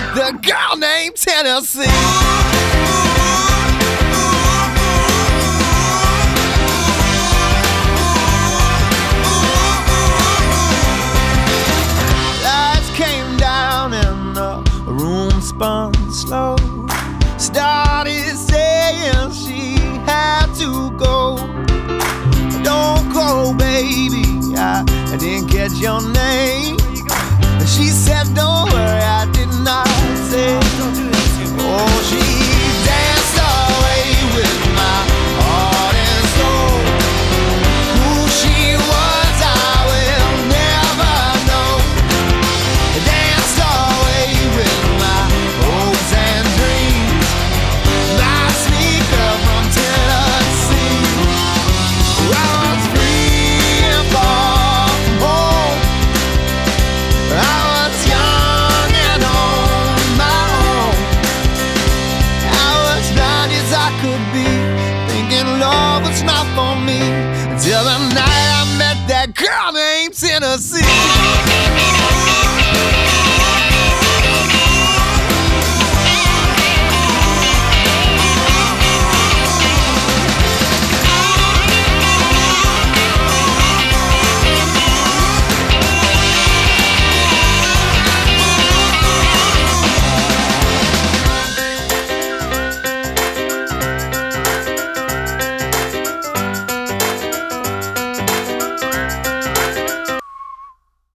The girl named Tennessee. Lights came down and the room spun slow. Started saying she had to go. Don't go, baby, I didn't get your name. She said, don't worry,